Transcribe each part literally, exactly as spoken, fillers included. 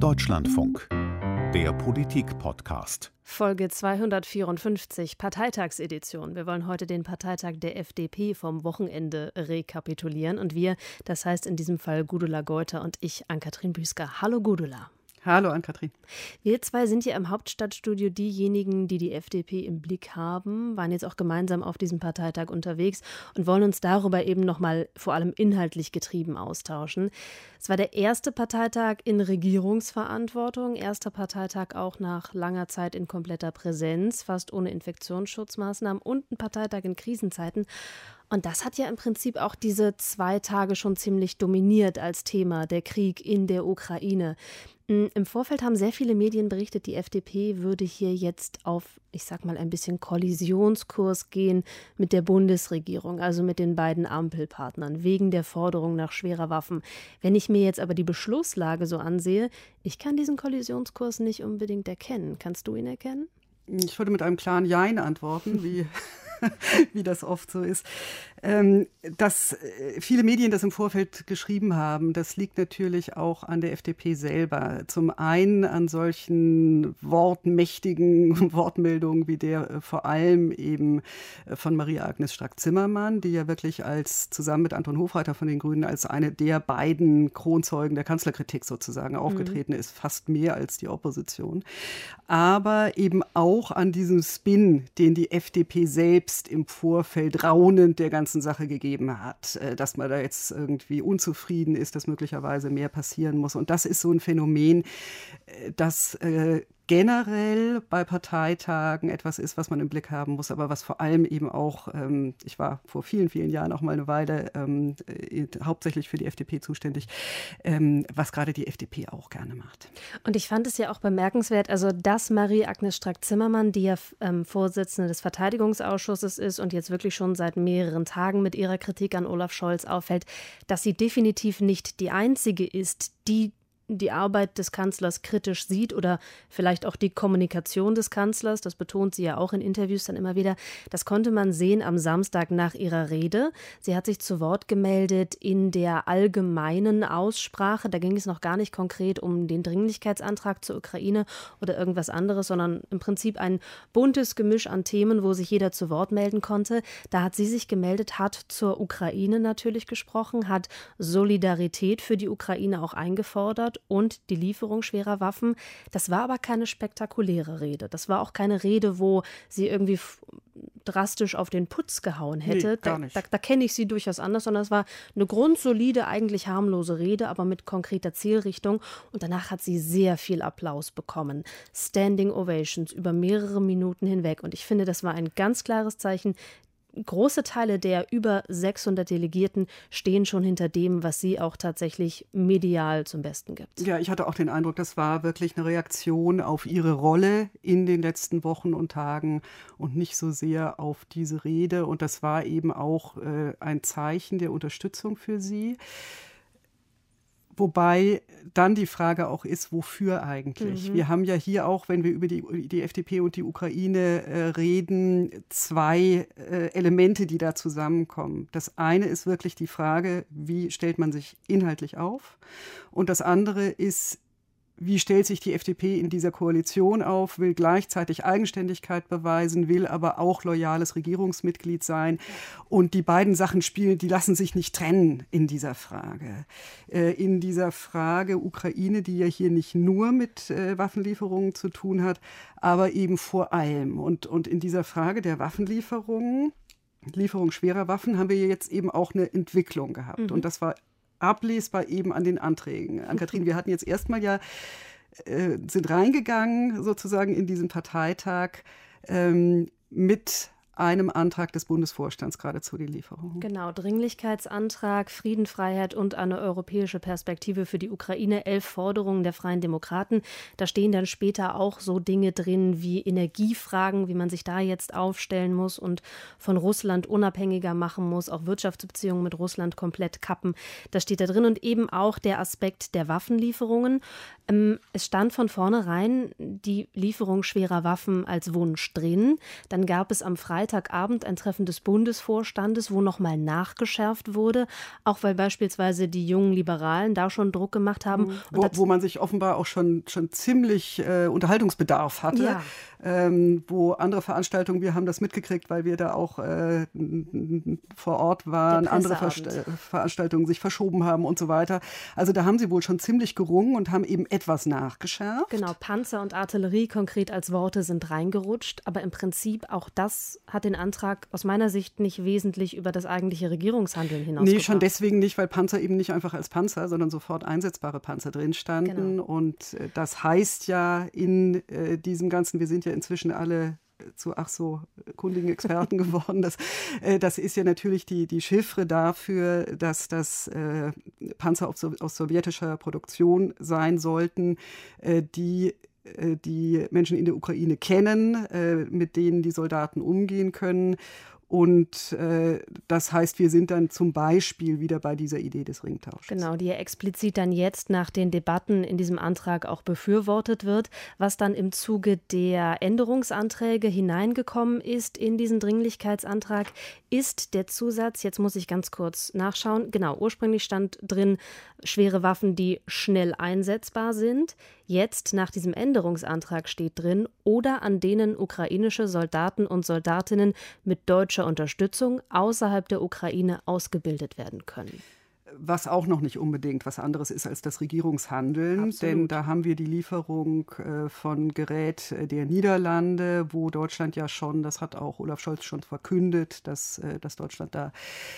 Deutschlandfunk, der Politik-Podcast. Folge zweihundertvierundfünfzig, Parteitagsedition. Wir wollen heute den Parteitag der F D P vom Wochenende rekapitulieren. Und wir, das heißt in diesem Fall Gudula Geuter und ich, Ann-Kathrin Büsker. Hallo Gudula. Hallo Ann-Kathrin. Wir zwei sind hier im Hauptstadtstudio diejenigen, die die F D P im Blick haben, waren jetzt auch gemeinsam auf diesem Parteitag unterwegs und wollen uns darüber eben nochmal vor allem inhaltlich getrieben austauschen. Es war der erste Parteitag in Regierungsverantwortung, erster Parteitag auch nach langer Zeit in kompletter Präsenz, fast ohne Infektionsschutzmaßnahmen und ein Parteitag in Krisenzeiten. Und das hat ja im Prinzip auch diese zwei Tage schon ziemlich dominiert als Thema, der Krieg in der Ukraine. Im Vorfeld haben sehr viele Medien berichtet, die F D P würde hier jetzt auf, ich sag mal, ein bisschen Kollisionskurs gehen mit der Bundesregierung, also mit den beiden Ampelpartnern, wegen der Forderung nach schwerer Waffen. Wenn ich mir jetzt aber die Beschlusslage so ansehe, ich kann diesen Kollisionskurs nicht unbedingt erkennen. Kannst du ihn erkennen? Ich würde mit einem klaren Jein antworten, wie, wie das oft so ist. Ähm, dass viele Medien das im Vorfeld geschrieben haben, das liegt natürlich auch an der F D P selber. Zum einen an solchen wortmächtigen Wortmeldungen wie der äh, vor allem eben von Maria-Agnes Strack-Zimmermann, die ja wirklich als zusammen mit Anton Hofreiter von den Grünen als eine der beiden Kronzeugen der Kanzlerkritik sozusagen aufgetreten mhm. ist, fast mehr als die Opposition. Aber eben auch an diesem Spin, den die F D P selbst im Vorfeld raunend der ganzen Sache gegeben hat, dass man da jetzt irgendwie unzufrieden ist, dass möglicherweise mehr passieren muss. Und das ist so ein Phänomen, das äh, generell bei Parteitagen etwas ist, was man im Blick haben muss, aber was vor allem eben auch, ähm, ich war vor vielen, vielen Jahren auch mal eine Weile ähm, äh, hauptsächlich für die F D P zuständig, ähm, was gerade die F D P auch gerne macht. Und ich fand es ja auch bemerkenswert, also dass Marie-Agnes Strack-Zimmermann, die ja ähm, Vorsitzende des Verteidigungsausschusses ist und jetzt wirklich schon seit mehreren Tagen mit ihrer Kritik an Olaf Scholz auffällt, dass sie definitiv nicht die einzige ist, die die Arbeit des Kanzlers kritisch sieht oder vielleicht auch die Kommunikation des Kanzlers, das betont sie ja auch in Interviews dann immer wieder, das konnte man sehen am Samstag nach ihrer Rede. Sie hat sich zu Wort gemeldet in der allgemeinen Aussprache, da ging es noch gar nicht konkret um den Dringlichkeitsantrag zur Ukraine oder irgendwas anderes, sondern im Prinzip ein buntes Gemisch an Themen, wo sich jeder zu Wort melden konnte. Da hat sie sich gemeldet, hat zur Ukraine natürlich gesprochen, hat Solidarität für die Ukraine auch eingefordert und die Lieferung schwerer Waffen. Das war aber keine spektakuläre Rede. Das war auch keine Rede, wo sie irgendwie f- drastisch auf den Putz gehauen hätte. Nee, gar nicht. Da, da, da kenne ich sie durchaus anders, sondern es war eine grundsolide, eigentlich harmlose Rede, aber mit konkreter Zielrichtung. Und danach hat sie sehr viel Applaus bekommen. Standing Ovations über mehrere Minuten hinweg. Und ich finde, das war ein ganz klares Zeichen. Große Teile der über sechshundert Delegierten stehen schon hinter dem, was sie auch tatsächlich medial zum Besten gibt. Ja, ich hatte auch den Eindruck, das war wirklich eine Reaktion auf ihre Rolle in den letzten Wochen und Tagen und nicht so sehr auf diese Rede. Und das war eben auch äh, ein Zeichen der Unterstützung für sie. Wobei dann die Frage auch ist, wofür eigentlich? Mhm. Wir haben ja hier auch, wenn wir über die, die F D P und die Ukraine äh, reden, zwei äh, Elemente, die da zusammenkommen. Das eine ist wirklich die Frage, wie stellt man sich inhaltlich auf? Und das andere ist, wie stellt sich die F D P in dieser Koalition auf, will gleichzeitig Eigenständigkeit beweisen, will aber auch loyales Regierungsmitglied sein. Und die beiden Sachen spielen, die lassen sich nicht trennen in dieser Frage. Äh, in dieser Frage Ukraine, die ja hier nicht nur mit äh, Waffenlieferungen zu tun hat, aber eben vor allem. Und, und in dieser Frage der Waffenlieferungen, Lieferung schwerer Waffen, haben wir jetzt eben auch eine Entwicklung gehabt. Mhm. Und das war ablesbar eben an den Anträgen. Ann-Kathrin, wir hatten jetzt erstmal ja, äh, sind reingegangen sozusagen in diesen Parteitag ähm, mit einem Antrag des Bundesvorstands gerade zu den Lieferungen. Genau, Dringlichkeitsantrag, Frieden, Freiheit und eine europäische Perspektive für die Ukraine, elf Forderungen der Freien Demokraten. Da stehen dann später auch so Dinge drin wie Energiefragen, wie man sich da jetzt aufstellen muss und von Russland unabhängiger machen muss, auch Wirtschaftsbeziehungen mit Russland komplett kappen. Das steht da drin und eben auch der Aspekt der Waffenlieferungen. Es stand von vornherein die Lieferung schwerer Waffen als Wunsch drin. Dann gab es am Freitag Freitagabend ein Treffen des Bundesvorstandes, wo nochmal nachgeschärft wurde, auch weil beispielsweise die jungen Liberalen da schon Druck gemacht haben. Mhm. Wo, wo man sich offenbar auch schon, schon ziemlich äh, Unterhaltungsbedarf hatte. Ja. Ähm, wo andere Veranstaltungen, wir haben das mitgekriegt, weil wir da auch äh, vor Ort waren, andere Ver- Veranstaltungen sich verschoben haben und so weiter. Also da haben sie wohl schon ziemlich gerungen und haben eben etwas nachgeschärft. Genau, Panzer und Artillerie konkret als Worte sind reingerutscht, aber im Prinzip auch das hat den Antrag aus meiner Sicht nicht wesentlich über das eigentliche Regierungshandeln hinausgebracht. Nee, schon deswegen nicht, weil Panzer eben nicht einfach als Panzer, sondern sofort einsetzbare Panzer drin standen. Genau. Und äh, das heißt ja in äh, diesem Ganzen, wir sind ja inzwischen alle zu ach so kundigen Experten geworden. Das, äh, das ist ja natürlich die, die Chiffre dafür, dass das äh, Panzer aus, aus sowjetischer Produktion sein sollten, äh, die äh, die Menschen in der Ukraine kennen, äh, mit denen die Soldaten umgehen können. Und äh, das heißt, wir sind dann zum Beispiel wieder bei dieser Idee des Ringtausches. Genau, die ja explizit dann jetzt nach den Debatten in diesem Antrag auch befürwortet wird. Was dann im Zuge der Änderungsanträge hineingekommen ist in diesen Dringlichkeitsantrag, ist der Zusatz, jetzt muss ich ganz kurz nachschauen, genau, ursprünglich stand drin, schwere Waffen, die schnell einsetzbar sind. Jetzt, nach diesem Änderungsantrag steht drin, oder an denen ukrainische Soldaten und Soldatinnen mit deutscher Unterstützung außerhalb der Ukraine ausgebildet werden können. Was auch noch nicht unbedingt was anderes ist als das Regierungshandeln. Absolut. Denn da haben wir die Lieferung äh, von Gerät der Niederlande, wo Deutschland ja schon, das hat auch Olaf Scholz schon verkündet, dass, äh, dass Deutschland da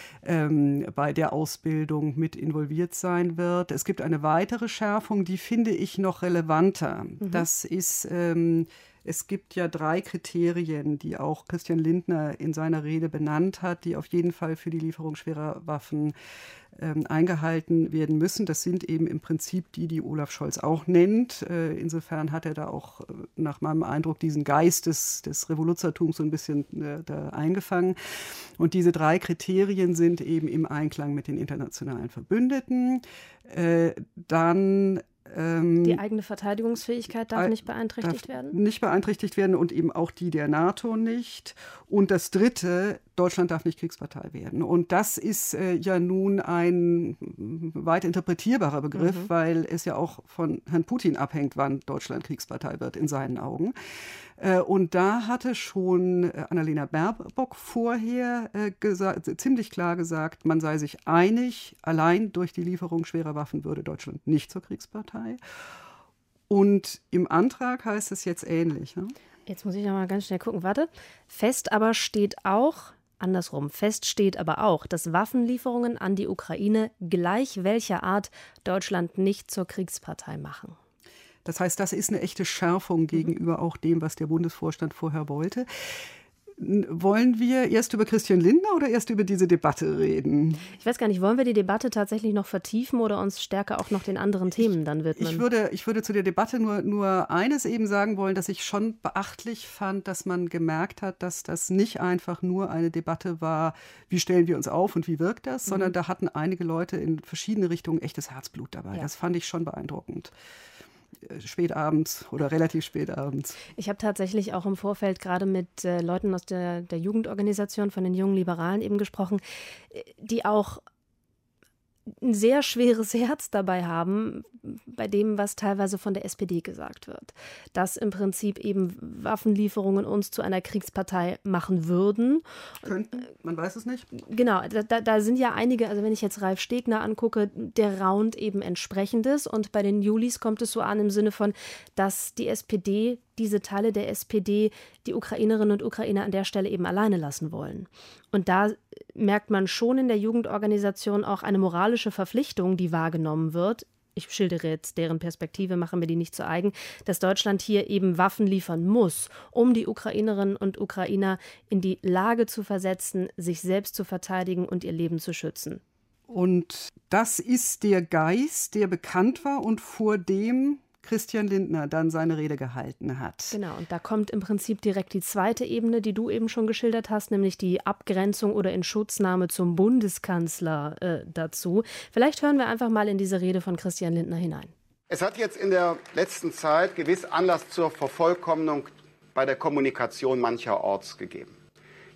ähm, bei der Ausbildung mit involviert sein wird. Es gibt eine weitere Schärfung, die finde ich noch relevanter. Mhm. Das ist... Ähm, Es gibt ja drei Kriterien, die auch Christian Lindner in seiner Rede benannt hat, die auf jeden Fall für die Lieferung schwerer Waffen ähm, eingehalten werden müssen. Das sind eben im Prinzip die, die Olaf Scholz auch nennt. Äh, insofern hat er da auch äh, nach meinem Eindruck diesen Geist des, des Revoluzertums so ein bisschen äh, da eingefangen. Und diese drei Kriterien sind eben im Einklang mit den internationalen Verbündeten. Äh, dann Die eigene Verteidigungsfähigkeit darf nicht beeinträchtigt darf werden? Nicht beeinträchtigt werden und eben auch die der NATO nicht. Und das Dritte, Deutschland darf nicht Kriegspartei werden. Und das ist äh, ja nun ein weit interpretierbarer Begriff, mhm. weil es ja auch von Herrn Putin abhängt, wann Deutschland Kriegspartei wird, in seinen Augen. Äh, und da hatte schon äh, Annalena Baerbock vorher äh, gesa- ziemlich klar gesagt, man sei sich einig, allein durch die Lieferung schwerer Waffen würde Deutschland nicht zur Kriegspartei. Und im Antrag heißt es jetzt ähnlich. Ne? Jetzt muss ich noch mal ganz schnell gucken. Warte. Fest aber steht auch, andersrum, fest steht aber auch, dass Waffenlieferungen an die Ukraine gleich welcher Art Deutschland nicht zur Kriegspartei machen. Das heißt, das ist eine echte Schärfung gegenüber mhm. auch dem, was der Bundesvorstand vorher wollte. Wollen wir erst über Christian Lindner oder erst über diese Debatte reden? Ich weiß gar nicht, wollen wir die Debatte tatsächlich noch vertiefen oder uns stärker auch noch den anderen Themen dann widmen? Ich würde, ich würde zu der Debatte nur, nur eines eben sagen wollen, dass ich schon beachtlich fand, dass man gemerkt hat, dass das nicht einfach nur eine Debatte war, wie stellen wir uns auf und wie wirkt das, mhm. sondern da hatten einige Leute in verschiedene Richtungen echtes Herzblut dabei. Ja. Das fand ich schon beeindruckend. Spät abends oder relativ spät abends. Ich habe tatsächlich auch im Vorfeld gerade mit äh, Leuten aus der, der Jugendorganisation von den jungen Liberalen eben gesprochen, die auch ein sehr schweres Herz dabei haben, bei dem, was teilweise von der S P D gesagt wird. Dass im Prinzip eben Waffenlieferungen uns zu einer Kriegspartei machen würden. Könnten, man weiß es nicht. Genau, da, da sind ja einige, also wenn ich jetzt Ralf Stegner angucke, der raunt eben entsprechendes. Und bei den Julis kommt es so an im Sinne von, dass die S P D, diese Teile der S P D, die Ukrainerinnen und Ukrainer an der Stelle eben alleine lassen wollen. Und da merkt man schon in der Jugendorganisation auch eine moralische Verpflichtung, die wahrgenommen wird. Ich schildere jetzt deren Perspektive, machen wir die nicht zu eigen, dass Deutschland hier eben Waffen liefern muss, um die Ukrainerinnen und Ukrainer in die Lage zu versetzen, sich selbst zu verteidigen und ihr Leben zu schützen. Und das ist der Geist, der bekannt war und vor dem Christian Lindner dann seine Rede gehalten hat. Genau, und da kommt im Prinzip direkt die zweite Ebene, die du eben schon geschildert hast, nämlich die Abgrenzung oder Inschutznahme zum Bundeskanzler äh, dazu. Vielleicht hören wir einfach mal in diese Rede von Christian Lindner hinein. Es hat jetzt in der letzten Zeit gewiss Anlass zur Vervollkommnung bei der Kommunikation mancherorts gegeben.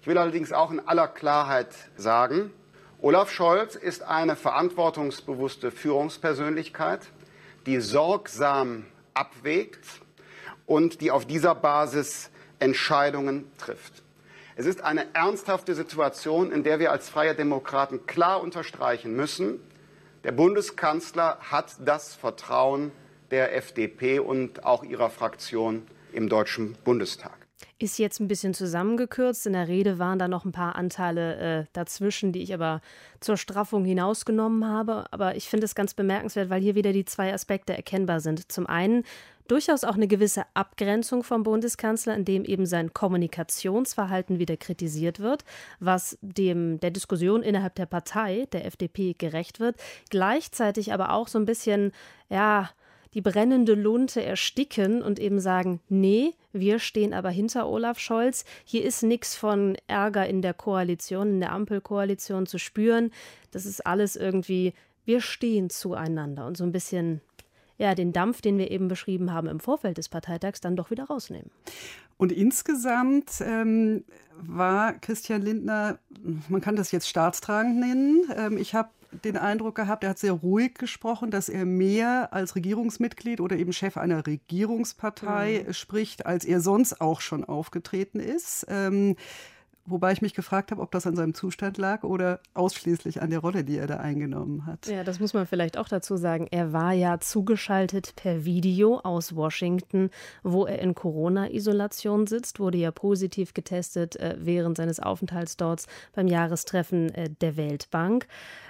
Ich will allerdings auch in aller Klarheit sagen, Olaf Scholz ist eine verantwortungsbewusste Führungspersönlichkeit, die sorgsam abwägt und die auf dieser Basis Entscheidungen trifft. Es ist eine ernsthafte Situation, in der wir als Freie Demokraten klar unterstreichen müssen, der Bundeskanzler hat das Vertrauen der F D P und auch ihrer Fraktion im Deutschen Bundestag. Ist jetzt ein bisschen zusammengekürzt. In der Rede waren da noch ein paar Anteile äh, dazwischen, die ich aber zur Straffung hinausgenommen habe. Aber ich finde es ganz bemerkenswert, weil hier wieder die zwei Aspekte erkennbar sind. Zum einen durchaus auch eine gewisse Abgrenzung vom Bundeskanzler, in dem eben sein Kommunikationsverhalten wieder kritisiert wird, was dem der Diskussion innerhalb der Partei, der F D P, gerecht wird. Gleichzeitig aber auch so ein bisschen, ja, die brennende Lunte ersticken und eben sagen, nee, wir stehen aber hinter Olaf Scholz. Hier ist nichts von Ärger in der Koalition, in der Ampelkoalition zu spüren. Das ist alles irgendwie, wir stehen zueinander und so ein bisschen, ja, den Dampf, den wir eben beschrieben haben im Vorfeld des Parteitags, dann doch wieder rausnehmen. Und insgesamt ähm, war Christian Lindner, man kann das jetzt staatstragend nennen. Ähm, ich habe den Eindruck gehabt, er hat sehr ruhig gesprochen, dass er mehr als Regierungsmitglied oder eben Chef einer Regierungspartei mhm. spricht, als er sonst auch schon aufgetreten ist. Ähm, wobei ich mich gefragt habe, ob das an seinem Zustand lag oder ausschließlich an der Rolle, die er da eingenommen hat. Ja, das muss man vielleicht auch dazu sagen. Er war ja zugeschaltet per Video aus Washington, wo er in Corona-Isolation sitzt, wurde ja positiv getestet äh, während seines Aufenthalts dort beim Jahrestreffen äh, der Weltbank.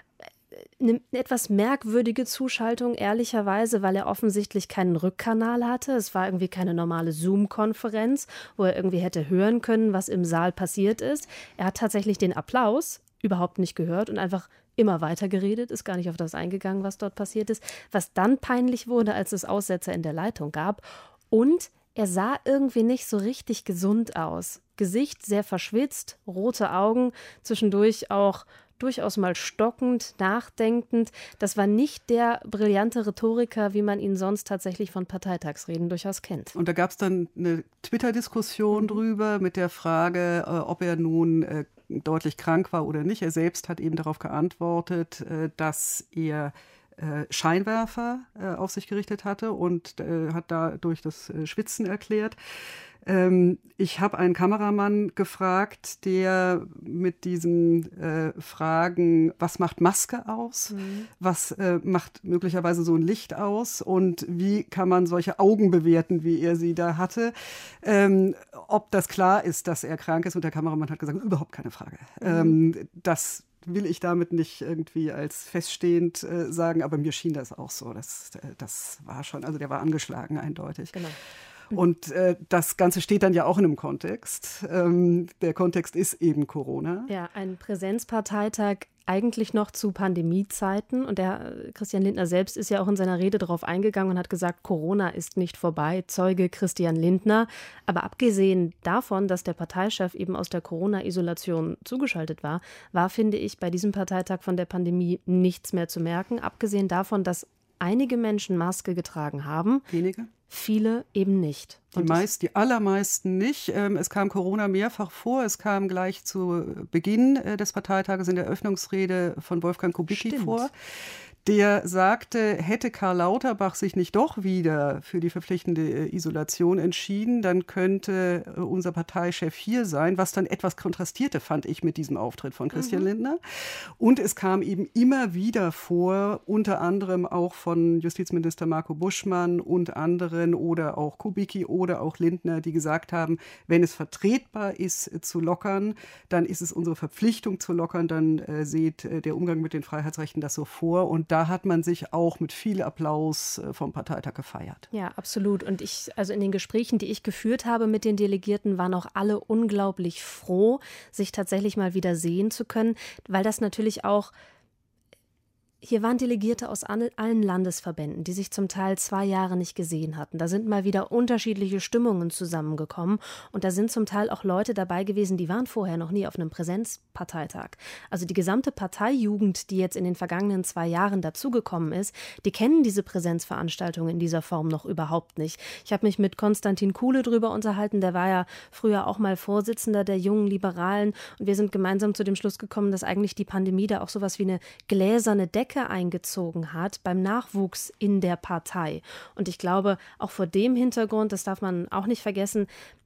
Eine etwas merkwürdige Zuschaltung, ehrlicherweise, weil er offensichtlich keinen Rückkanal hatte. Es war irgendwie keine normale Zoom-Konferenz, wo er irgendwie hätte hören können, was im Saal passiert ist. Er hat tatsächlich den Applaus überhaupt nicht gehört und einfach immer weiter geredet, ist gar nicht auf das eingegangen, was dort passiert ist. Was dann peinlich wurde, als es Aussetzer in der Leitung gab. Und er sah irgendwie nicht so richtig gesund aus. Gesicht sehr verschwitzt, rote Augen, zwischendurch auch durchaus mal stockend, nachdenkend. Das war nicht der brillante Rhetoriker, wie man ihn sonst tatsächlich von Parteitagsreden durchaus kennt. Und da gab es dann eine Twitter-Diskussion mhm. drüber mit der Frage, äh, ob er nun äh, deutlich krank war oder nicht. Er selbst hat eben darauf geantwortet, äh, dass er äh, Scheinwerfer äh, auf sich gerichtet hatte und äh, hat dadurch das äh, Schwitzen erklärt. Ähm, ich habe einen Kameramann gefragt, der mit diesen äh, Fragen, was macht Maske aus, mhm. was äh, macht möglicherweise so ein Licht aus und wie kann man solche Augen bewerten, wie er sie da hatte, ähm, ob das klar ist, dass er krank ist. Und der Kameramann hat gesagt, überhaupt keine Frage. Mhm. Ähm, das will ich damit nicht irgendwie als feststehend äh, sagen, aber mir schien das auch so. Das, äh, das war schon, also der war angeschlagen, eindeutig. Genau. Und äh, das Ganze steht dann ja auch in einem Kontext. Ähm, der Kontext ist eben Corona. Ja, ein Präsenzparteitag eigentlich noch zu Pandemiezeiten. Und der Christian Lindner selbst ist ja auch in seiner Rede darauf eingegangen und hat gesagt, Corona ist nicht vorbei, Zeuge Christian Lindner. Aber abgesehen davon, dass der Parteichef eben aus der Corona-Isolation zugeschaltet war, war, finde ich, bei diesem Parteitag von der Pandemie nichts mehr zu merken. Abgesehen davon, dass einige Menschen Maske getragen haben. Wenige? Viele eben nicht. Die, meist, die allermeisten nicht. Es kam Corona mehrfach vor. Es kam gleich zu Beginn des Parteitages in der Eröffnungsrede von Wolfgang Kubicki Stimmt. vor. Der sagte, hätte Karl Lauterbach sich nicht doch wieder für die verpflichtende Isolation entschieden, dann könnte unser Parteichef hier sein, was dann etwas kontrastierte, fand ich, mit diesem Auftritt von Christian mhm. Lindner. Und es kam eben immer wieder vor, unter anderem auch von Justizminister Marco Buschmann und anderen oder auch Kubicki oder auch Lindner, die gesagt haben, wenn es vertretbar ist zu lockern, dann ist es unsere Verpflichtung zu lockern, dann äh, seht äh, der Umgang mit den Freiheitsrechten das so vor. Und da hat man sich auch mit viel Applaus vom Parteitag gefeiert. Ja, absolut. Und ich, also in den Gesprächen, die ich geführt habe mit den Delegierten, waren auch alle unglaublich froh, sich tatsächlich mal wieder sehen zu können, weil das natürlich auch Hier waren Delegierte aus allen Landesverbänden, die sich zum Teil zwei Jahre nicht gesehen hatten. Da sind mal wieder unterschiedliche Stimmungen zusammengekommen. Und da sind zum Teil auch Leute dabei gewesen, die waren vorher noch nie auf einem Präsenzparteitag. Also die gesamte Parteijugend, die jetzt in den vergangenen zwei Jahren dazugekommen ist, die kennen diese Präsenzveranstaltungen in dieser Form noch überhaupt nicht. Ich habe mich mit Konstantin Kuhle drüber unterhalten. Der war ja früher auch mal Vorsitzender der Jungen Liberalen. Und wir sind gemeinsam zu dem Schluss gekommen, dass eigentlich die Pandemie da auch sowas wie eine gläserne Decke eingezogen hat beim Nachwuchs in der Partei. Und ich glaube, auch vor dem Hintergrund, das darf man auch nicht vergessen,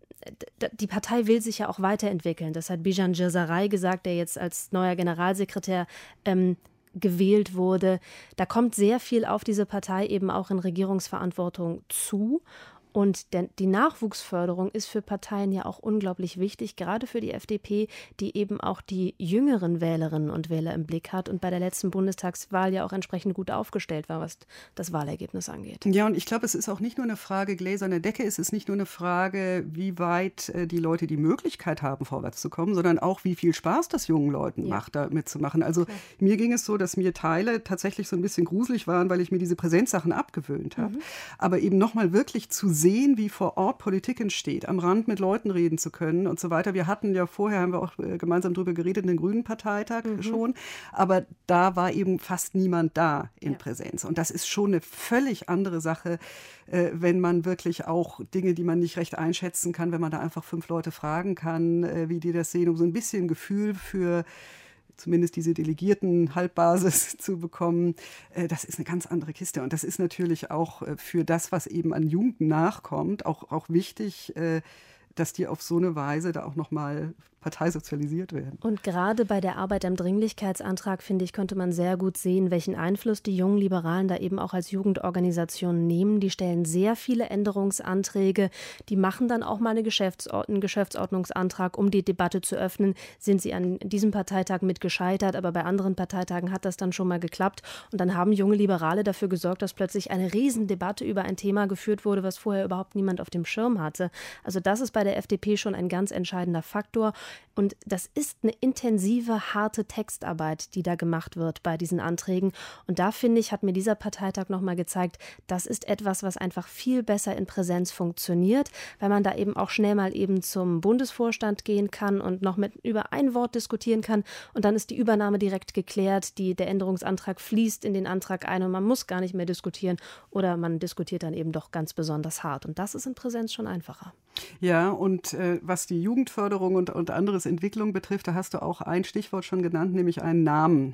die Partei will sich ja auch weiterentwickeln. Das hat Bijan Djazaraj gesagt, der jetzt als neuer Generalsekretär ähm, gewählt wurde. Da kommt sehr viel auf diese Partei eben auch in Regierungsverantwortung zu. Und der, die Nachwuchsförderung ist für Parteien ja auch unglaublich wichtig, gerade für die F D P, die eben auch die jüngeren Wählerinnen und Wähler im Blick hat und bei der letzten Bundestagswahl ja auch entsprechend gut aufgestellt war, was das Wahlergebnis angeht. Ja, und ich glaube, es ist auch nicht nur eine Frage gläserne Decke, es ist nicht nur eine Frage, wie weit äh, die Leute die Möglichkeit haben, vorwärts zu kommen, sondern auch, wie viel Spaß das jungen Leuten ja. macht, da mitzumachen. Also Klar. mir ging es so, dass mir Teile tatsächlich so ein bisschen gruselig waren, weil ich mir diese Präsenzsachen abgewöhnt habe. Mhm. Aber eben nochmal wirklich zu sehen, sehen, wie vor Ort Politik entsteht, am Rand mit Leuten reden zu können und so weiter. Wir hatten ja vorher, haben wir auch gemeinsam drüber geredet, den Grünen Parteitag mhm. schon, aber da war eben fast niemand da in ja. Präsenz. Und das ist schon eine völlig andere Sache, äh, wenn man wirklich auch Dinge, die man nicht recht einschätzen kann, wenn man da einfach fünf Leute fragen kann, äh, wie die das sehen, um so ein bisschen Gefühl für zumindest diese Delegierten-Halbbasis zu bekommen, das ist eine ganz andere Kiste. Und das ist natürlich auch für das, was eben an Jugend nachkommt, auch, auch wichtig, dass die auf so eine Weise da auch nochmal parteisozialisiert werden. Und gerade bei der Arbeit am Dringlichkeitsantrag, finde ich, könnte man sehr gut sehen, welchen Einfluss die jungen Liberalen da eben auch als Jugendorganisation nehmen. Die stellen sehr viele Änderungsanträge, die machen dann auch mal eine Geschäftsord- einen Geschäftsordnungsantrag, um die Debatte zu öffnen. Sind sie an diesem Parteitag mit gescheitert, aber bei anderen Parteitagen hat das dann schon mal geklappt. Und dann haben junge Liberale dafür gesorgt, dass plötzlich eine Riesendebatte über ein Thema geführt wurde, was vorher überhaupt niemand auf dem Schirm hatte. Also das ist bei der F D P schon ein ganz entscheidender Faktor. Und das ist eine intensive, harte Textarbeit, die da gemacht wird bei diesen Anträgen. Und da, finde ich, hat mir dieser Parteitag nochmal gezeigt, das ist etwas, was einfach viel besser in Präsenz funktioniert, weil man da eben auch schnell mal eben zum Bundesvorstand gehen kann und noch mit über ein Wort diskutieren kann. Und dann ist die Übernahme direkt geklärt, die, der Änderungsantrag fließt in den Antrag ein und man muss gar nicht mehr diskutieren oder man diskutiert dann eben doch ganz besonders hart. Und das ist in Präsenz schon einfacher. Ja, und äh, was die Jugendförderung und, und anderes Entwicklung betrifft, da hast du auch ein Stichwort schon genannt, nämlich einen Namen,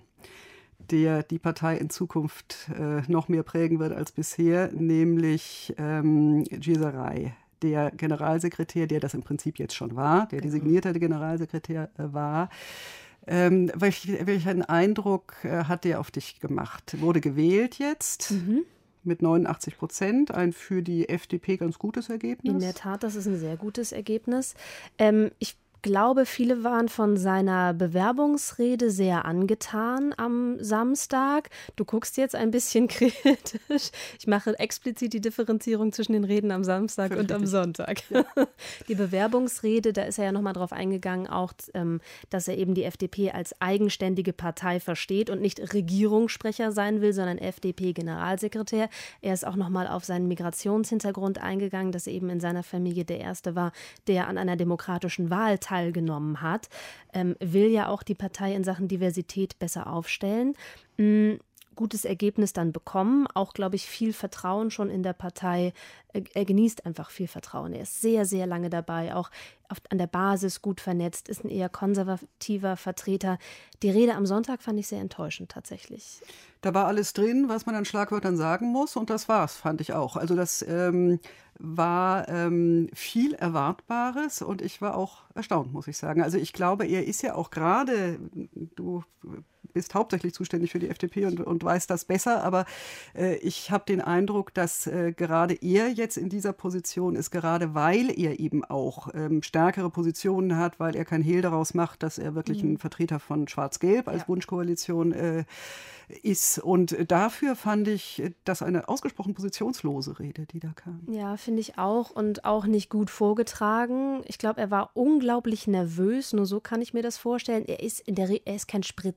der die Partei in Zukunft äh, noch mehr prägen wird als bisher, nämlich ähm, Djazaraj, der Generalsekretär, der das im Prinzip jetzt schon war, der designierte Generalsekretär äh, war. Ähm, welch, welchen Eindruck äh, hat der auf dich gemacht? Wurde gewählt jetzt? Mhm. Mit neunundachtzig Prozent, ein für die F D P ganz gutes Ergebnis. In der Tat, das ist ein sehr gutes Ergebnis. Ähm, ich glaube, viele waren von seiner Bewerbungsrede sehr angetan am Samstag. Du guckst jetzt ein bisschen kritisch. Ich mache explizit die Differenzierung zwischen den Reden am Samstag Völlig und am Sonntag. Ja. Die Bewerbungsrede, da ist er ja nochmal drauf eingegangen, auch, ähm, dass er eben die F D P als eigenständige Partei versteht und nicht Regierungssprecher sein will, sondern F D P-Generalsekretär. Er ist auch nochmal auf seinen Migrationshintergrund eingegangen, dass er eben in seiner Familie der Erste war, der an einer demokratischen Wahl teilgenommen teilgenommen hat, ähm, will ja auch die Partei in Sachen Diversität besser aufstellen. Mhm. Gutes Ergebnis dann bekommen, auch, glaube ich, viel Vertrauen schon in der Partei. Er genießt einfach viel Vertrauen. Er ist sehr, sehr lange dabei, auch oft an der Basis gut vernetzt, ist ein eher konservativer Vertreter. Die Rede am Sonntag fand ich sehr enttäuschend tatsächlich. Da war alles drin, was man an Schlagwörtern sagen muss, und das war's, fand ich auch. Also das ähm, war ähm, viel Erwartbares und ich war auch erstaunt, muss ich sagen. Also ich glaube, er ist ja auch gerade, du bist hauptsächlich zuständig für die F D P und, und weißt das besser, aber äh, ich habe den Eindruck, dass äh, gerade er jetzt in dieser Position ist, gerade weil er eben auch ähm, stärkere Positionen hat, weil er kein Hehl daraus macht, dass er wirklich mhm. ein Vertreter von Schwarz-Gelb als ja. Wunschkoalition äh, ist. Und dafür fand ich das eine ausgesprochen positionslose Rede, die da kam. Ja, finde ich auch, und auch nicht gut vorgetragen. Ich glaube, er war unglaublich nervös, nur so kann ich mir das vorstellen. Er ist, in der Re- er ist kein spritziger Redner.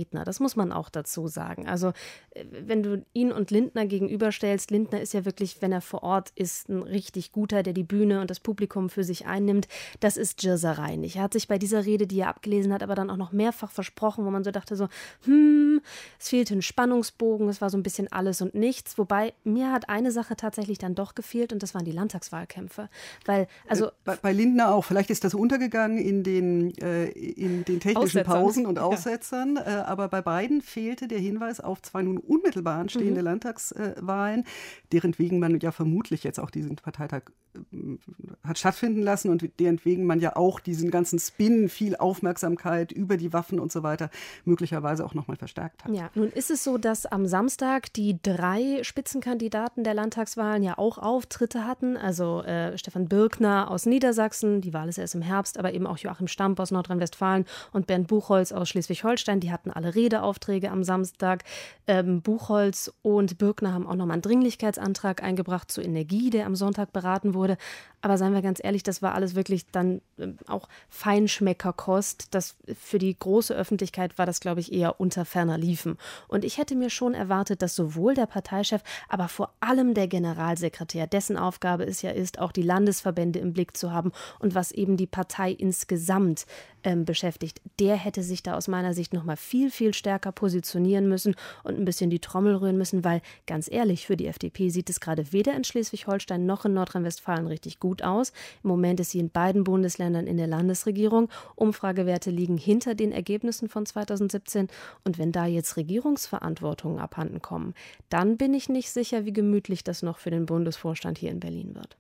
Redner. Das muss man auch dazu sagen. Also wenn du ihn und Lindner gegenüberstellst, Lindner ist ja wirklich, wenn er vor Ort ist, ein richtig guter, der die Bühne und das Publikum für sich einnimmt. Das ist Gierserei nicht. Er hat sich bei dieser Rede, die er abgelesen hat, aber dann auch noch mehrfach versprochen, wo man so dachte so, hm, es fehlte ein Spannungsbogen, es war so ein bisschen alles und nichts. Wobei, mir hat eine Sache tatsächlich dann doch gefehlt und das waren die Landtagswahlkämpfe. Weil, also bei, bei Lindner auch. Vielleicht ist das untergegangen in den, äh, in den technischen Aussetzern. Pausen und Aussetzern. Ja. Äh, aber bei beiden fehlte der Hinweis auf zwei nun unmittelbar anstehende mhm. Landtagswahlen, deren wegen man ja vermutlich jetzt auch diesen Parteitag äh, hat stattfinden lassen und deren wegen man ja auch diesen ganzen Spin, viel Aufmerksamkeit über die Waffen und so weiter möglicherweise auch nochmal verstärkt hat. Ja, nun ist es so, dass am Samstag die drei Spitzenkandidaten der Landtagswahlen ja auch Auftritte hatten. Also äh, Stefan Birkner aus Niedersachsen, die Wahl ist erst im Herbst, aber eben auch Joachim Stamp aus Nordrhein-Westfalen und Bernd Buchholz aus Schleswig-Holstein. Die hatten alle Redeaufträge am Samstag. Ähm, Buchholz und Birkner haben auch nochmal einen Dringlichkeitsantrag eingebracht zur Energie, der am Sonntag beraten wurde. Aber seien wir ganz ehrlich, das war alles wirklich dann ähm, auch Feinschmeckerkost. Das für die große Öffentlichkeit war das, glaube ich, eher unter ferner Liefen. Und ich hätte mir schon erwartet, dass sowohl der Parteichef, aber vor allem der Generalsekretär, dessen Aufgabe es ja ist, auch die Landesverbände im Blick zu haben und was eben die Partei insgesamt ähm, beschäftigt, der hätte sich da aus meiner Sicht noch mal viel, viel stärker positionieren müssen und ein bisschen die Trommel rühren müssen, weil ganz ehrlich, für die F D P sieht es gerade weder in Schleswig-Holstein noch in Nordrhein-Westfalen richtig gut aus. Im Moment ist sie in beiden Bundesländern in der Landesregierung. Umfragewerte liegen hinter den Ergebnissen von zweitausendsiebzehn. Und wenn da jetzt Regierungsverantwortungen abhanden kommen, dann bin ich nicht sicher, wie gemütlich das noch für den Bundesvorstand hier in Berlin wird.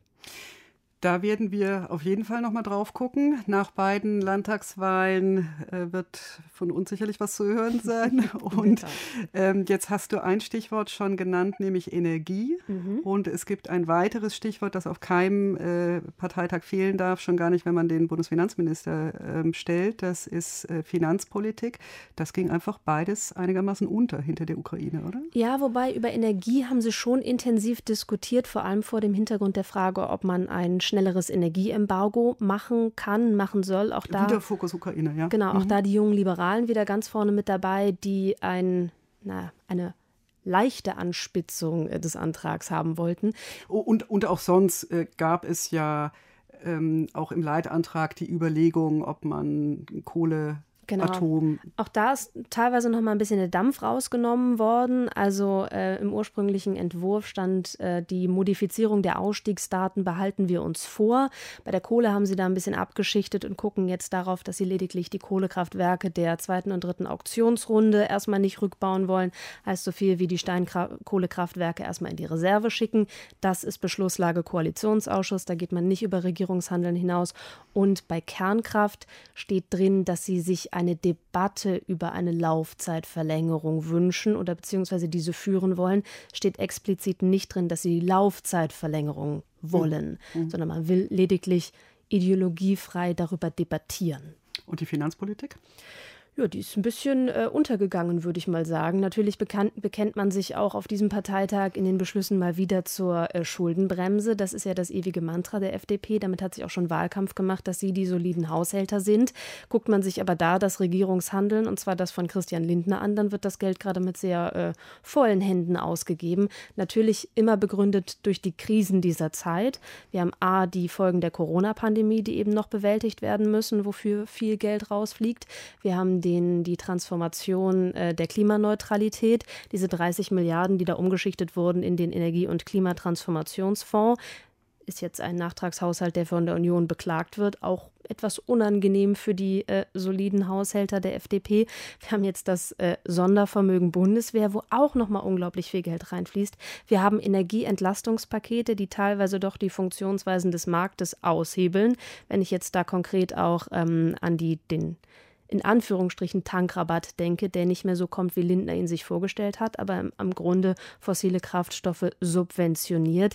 Da werden wir auf jeden Fall noch mal drauf gucken. Nach beiden Landtagswahlen äh, wird von uns sicherlich was zu hören sein. Und ähm, jetzt hast du ein Stichwort schon genannt, nämlich Energie. Mhm. Und es gibt ein weiteres Stichwort, das auf keinem äh, Parteitag fehlen darf, schon gar nicht, wenn man den Bundesfinanzminister äh, stellt. Das ist äh, Finanzpolitik. Das ging einfach beides einigermaßen unter hinter der Ukraine, oder? Ja, wobei über Energie haben sie schon intensiv diskutiert, vor allem vor dem Hintergrund der Frage, ob man ein schnelleres Energieembargo machen kann, machen soll. Auch da, wieder Fokus Ukraine, ja. Genau, auch mhm. da die jungen Liberalen wieder ganz vorne mit dabei, die ein, na, eine leichte Anspitzung des Antrags haben wollten. Und, und auch sonst äh, gab es ja ähm, auch im Leitantrag die Überlegung, ob man Kohle Genau. Atom. Auch da ist teilweise noch mal ein bisschen der Dampf rausgenommen worden. Also äh, im ursprünglichen Entwurf stand äh, die Modifizierung der Ausstiegsdaten behalten wir uns vor. Bei der Kohle haben sie da ein bisschen abgeschichtet und gucken jetzt darauf, dass sie lediglich die Kohlekraftwerke der zweiten und dritten Auktionsrunde erstmal nicht rückbauen wollen. Heißt so viel wie die Steinkohlekraftwerke erstmal in die Reserve schicken. Das ist Beschlusslage Koalitionsausschuss. Da geht man nicht über Regierungshandeln hinaus. Und bei Kernkraft steht drin, dass sie sich eine Debatte über eine Laufzeitverlängerung wünschen oder beziehungsweise diese führen wollen, steht explizit nicht drin, dass sie die Laufzeitverlängerung wollen, mhm. sondern man will lediglich ideologiefrei darüber debattieren. Und die Finanzpolitik? Ja, die ist ein bisschen äh, untergegangen, würde ich mal sagen. Natürlich bekannt, bekennt man sich auch auf diesem Parteitag in den Beschlüssen mal wieder zur äh, Schuldenbremse. Das ist ja das ewige Mantra der F D P. Damit hat sich auch schon Wahlkampf gemacht, dass sie die soliden Haushälter sind. Guckt man sich aber da das Regierungshandeln, und zwar das von Christian Lindner an, dann wird das Geld gerade mit sehr äh, vollen Händen ausgegeben. Natürlich immer begründet durch die Krisen dieser Zeit. Wir haben a. die Folgen der Corona-Pandemie, die eben noch bewältigt werden müssen, wofür viel Geld rausfliegt. Wir haben Den, die Transformation äh, der Klimaneutralität, diese dreißig Milliarden, die da umgeschichtet wurden in den Energie- und Klimatransformationsfonds, ist jetzt ein Nachtragshaushalt, der von der Union beklagt wird, auch etwas unangenehm für die äh, soliden Haushälter der F D P. Wir haben jetzt das äh, Sondervermögen Bundeswehr, wo auch nochmal unglaublich viel Geld reinfließt. Wir haben Energieentlastungspakete, die teilweise doch die Funktionsweisen des Marktes aushebeln. Wenn ich jetzt da konkret auch ähm, an die, den in Anführungsstrichen Tankrabatt denke, der nicht mehr so kommt, wie Lindner ihn sich vorgestellt hat, aber im, im Grunde fossile Kraftstoffe subventioniert.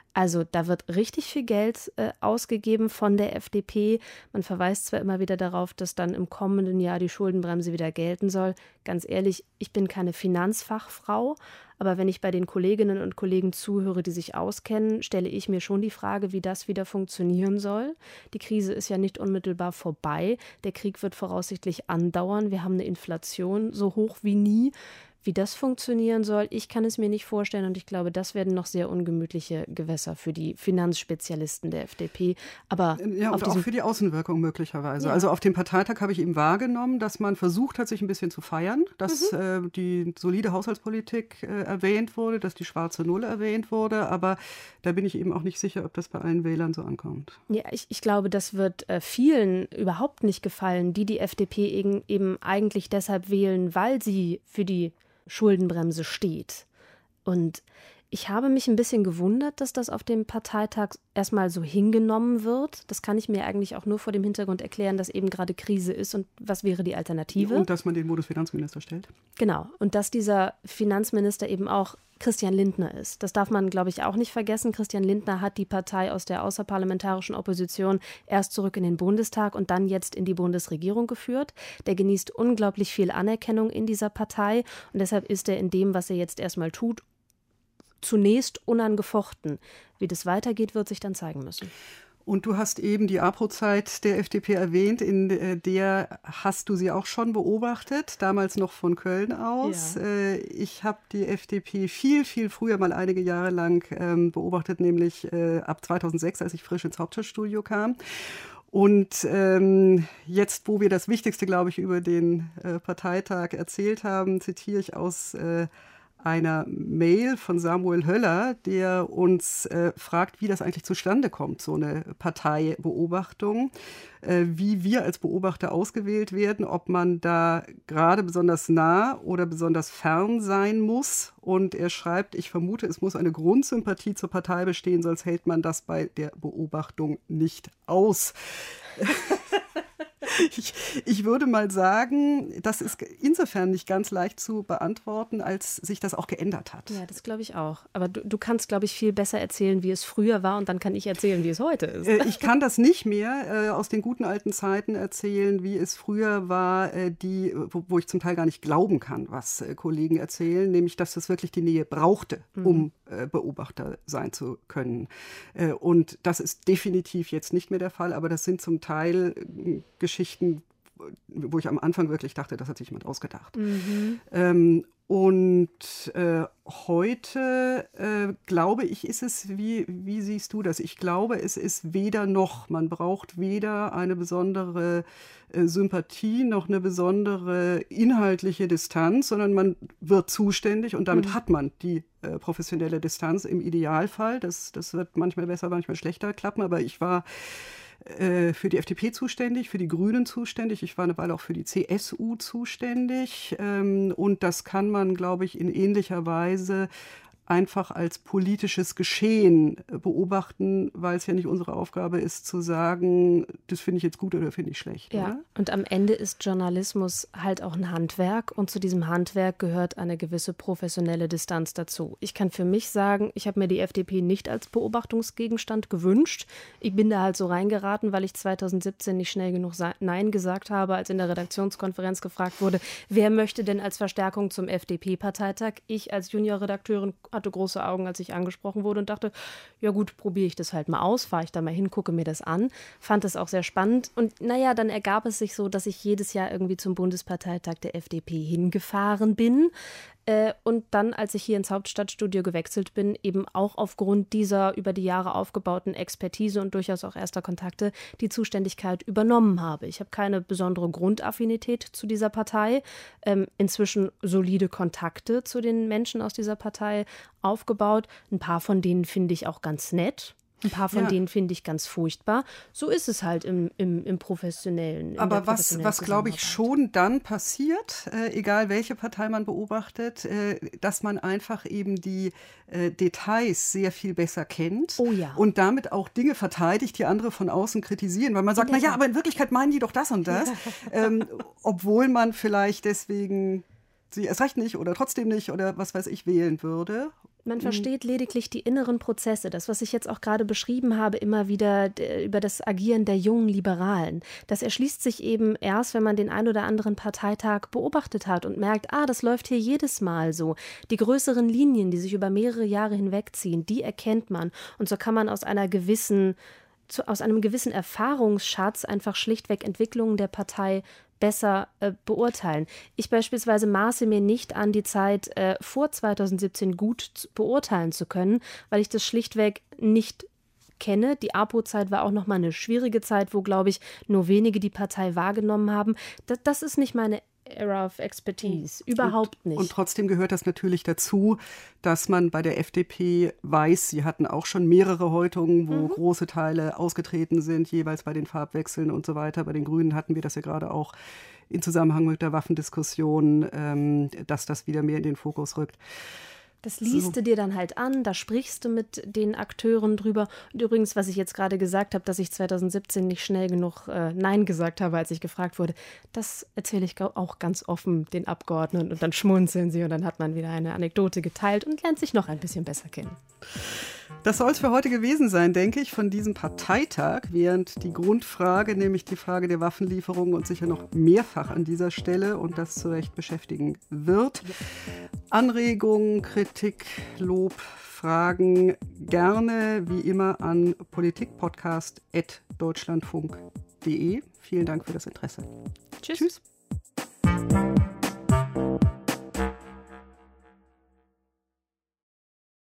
Also da wird richtig viel Geld äh, ausgegeben von der F D P. Man verweist zwar immer wieder darauf, dass dann im kommenden Jahr die Schuldenbremse wieder gelten soll. Ganz ehrlich, ich bin keine Finanzfachfrau, aber wenn ich bei den Kolleginnen und Kollegen zuhöre, die sich auskennen, stelle ich mir schon die Frage, wie das wieder funktionieren soll. Die Krise ist ja nicht unmittelbar vorbei. Der Krieg wird voraussichtlich andauern. Wir haben eine Inflation so hoch wie nie. Wie das funktionieren soll, ich kann es mir nicht vorstellen und ich glaube, das werden noch sehr ungemütliche Gewässer für die Finanzspezialisten der F D P. Aber ja, und auch für die Außenwirkung möglicherweise. Ja. Also auf dem Parteitag habe ich eben wahrgenommen, dass man versucht hat, sich ein bisschen zu feiern, dass mhm. äh, die solide Haushaltspolitik äh, erwähnt wurde, dass die schwarze Null erwähnt wurde, aber da bin ich eben auch nicht sicher, ob das bei allen Wählern so ankommt. Ja, ich, ich glaube, das wird äh, vielen überhaupt nicht gefallen, die die F D P eben, eben eigentlich deshalb wählen, weil sie für die Schuldenbremse steht. Und ich habe mich ein bisschen gewundert, dass das auf dem Parteitag erstmal so hingenommen wird. Das kann ich mir eigentlich auch nur vor dem Hintergrund erklären, dass eben gerade Krise ist und was wäre die Alternative. Und dass man den Bundesfinanzminister stellt. Genau. Und dass dieser Finanzminister eben auch Christian Lindner ist. Das darf man, glaube ich, auch nicht vergessen. Christian Lindner hat die Partei aus der außerparlamentarischen Opposition erst zurück in den Bundestag und dann jetzt in die Bundesregierung geführt. Der genießt unglaublich viel Anerkennung in dieser Partei und deshalb ist er in dem, was er jetzt erstmal tut, zunächst unangefochten. Wie das weitergeht, wird sich dann zeigen müssen. Und du hast eben die APO-Zeit der F D P erwähnt, in der hast du sie auch schon beobachtet, damals noch von Köln aus. Ja. Ich habe die F D P viel, viel früher mal einige Jahre lang beobachtet, nämlich ab zweitausendsechs, als ich frisch ins Hauptstadtstudio kam. Und ähm, jetzt, wo wir das Wichtigste, glaube ich, über den äh, Parteitag erzählt haben, zitiere ich aus äh, einer Mail von Samuel Höller, der uns äh, fragt, wie das eigentlich zustande kommt, so eine Parteibeobachtung, äh, wie wir als Beobachter ausgewählt werden, ob man da gerade besonders nah oder besonders fern sein muss. Und er schreibt, ich vermute, es muss eine Grundsympathie zur Partei bestehen, sonst hält man das bei der Beobachtung nicht aus. Ich, ich würde mal sagen, das ist insofern nicht ganz leicht zu beantworten, als sich das auch geändert hat. Ja, das glaube ich auch. Aber du, du kannst, glaube ich, viel besser erzählen, wie es früher war und dann kann ich erzählen, wie es heute ist. Äh, ich kann das nicht mehr äh, aus den guten alten Zeiten erzählen, wie es früher war, äh, die, wo, wo ich zum Teil gar nicht glauben kann, was äh, Kollegen erzählen, nämlich, dass das wirklich die Nähe brauchte, um mhm. äh, Beobachter sein zu können. Äh, und das ist definitiv jetzt nicht mehr der Fall, aber das sind zum Teil äh, Geschichten, wo ich am Anfang wirklich dachte, das hat sich jemand ausgedacht. Mhm. Ähm, und äh, heute, äh, glaube ich, ist es, wie, wie siehst du das? Ich glaube, es ist weder noch. Man braucht weder eine besondere äh, Sympathie noch eine besondere inhaltliche Distanz, sondern man wird zuständig und damit mhm. hat man die äh, professionelle Distanz im Idealfall. Das, das wird manchmal besser, manchmal schlechter klappen, aber ich war für die F D P zuständig, für die Grünen zuständig. Ich war eine Weile auch für die C S U zuständig. Und das kann man, glaube ich, in ähnlicher Weise einfach als politisches Geschehen beobachten, weil es ja nicht unsere Aufgabe ist, zu sagen, das finde ich jetzt gut oder finde ich schlecht. Ja, oder? Und am Ende ist Journalismus halt auch ein Handwerk und zu diesem Handwerk gehört eine gewisse professionelle Distanz dazu. Ich kann für mich sagen, ich habe mir die F D P nicht als Beobachtungsgegenstand gewünscht. Ich bin da halt so reingeraten, weil ich zweitausendsiebzehn nicht schnell genug Nein gesagt habe, als in der Redaktionskonferenz gefragt wurde, wer möchte denn als Verstärkung zum F D P-Parteitag? Ich als Juniorredakteurin hatte große Augen, als ich angesprochen wurde und dachte, ja gut, probiere ich das halt mal aus, fahre ich da mal hin, gucke mir das an, fand es auch sehr spannend und naja, dann ergab es sich so, dass ich jedes Jahr irgendwie zum Bundesparteitag der F D P hingefahren bin äh, und dann, als ich hier ins Hauptstadtstudio gewechselt bin, eben auch aufgrund dieser über die Jahre aufgebauten Expertise und durchaus auch erster Kontakte die Zuständigkeit übernommen habe. Ich habe keine besondere Grundaffinität zu dieser Partei, ähm, inzwischen solide Kontakte zu den Menschen aus dieser Partei aufgebaut. Ein paar von denen finde ich auch ganz nett. Ein paar von ja. denen finde ich ganz furchtbar. So ist es halt im, im, im professionellen. Aber was, was glaube ich, schon dann passiert, äh, egal welche Partei man beobachtet, äh, dass man einfach eben die äh, Details sehr viel besser kennt oh ja. und damit auch Dinge verteidigt, die andere von außen kritisieren. Weil man sagt, ja. na ja, aber in Wirklichkeit meinen die doch das und das. ähm, obwohl man vielleicht deswegen sie erst recht nicht oder trotzdem nicht oder was weiß ich wählen würde. Man versteht lediglich die inneren Prozesse, das, was ich jetzt auch gerade beschrieben habe, immer wieder d- über das Agieren der jungen Liberalen. Das erschließt sich eben erst, wenn man den ein oder anderen Parteitag beobachtet hat und merkt, ah, das läuft hier jedes Mal so. Die größeren Linien, die sich über mehrere Jahre hinwegziehen, die erkennt man. Und so kann man aus einer gewissen, zu, aus einem gewissen Erfahrungsschatz einfach schlichtweg Entwicklungen der Partei besser äh, beurteilen. Ich beispielsweise maße mir nicht an, die Zeit äh, vor zweitausendsiebzehn gut zu, beurteilen zu können, weil ich das schlichtweg nicht kenne. Die APO-Zeit war auch nochmal eine schwierige Zeit, wo, glaube ich, nur wenige die Partei wahrgenommen haben. Das, das ist nicht meine Area of Expertise. Überhaupt und, nicht. Und trotzdem gehört das natürlich dazu, dass man bei der F D P weiß, sie hatten auch schon mehrere Häutungen, wo mhm. große Teile ausgetreten sind, jeweils bei den Farbwechseln und so weiter. Bei den Grünen hatten wir das ja gerade auch in Zusammenhang mit der Waffendiskussion, ähm, dass das wieder mehr in den Fokus rückt. Das liest du dir dann halt an, da sprichst du mit den Akteuren drüber. Und übrigens, was ich jetzt gerade gesagt habe, dass ich zweitausendsiebzehn nicht schnell genug äh, Nein gesagt habe, als ich gefragt wurde, das erzähle ich auch ganz offen den Abgeordneten und dann schmunzeln sie und dann hat man wieder eine Anekdote geteilt und lernt sich noch ein bisschen besser kennen. Das soll es für heute gewesen sein, denke ich, von diesem Parteitag, während die Grundfrage, nämlich die Frage der Waffenlieferungen, uns sicher noch mehrfach an dieser Stelle und das zu Recht beschäftigen wird. Anregungen, Kritik, Lob, Fragen gerne wie immer an politikpodcast at deutschlandfunk punkt de. Vielen Dank für das Interesse. Tschüss. Tschüss.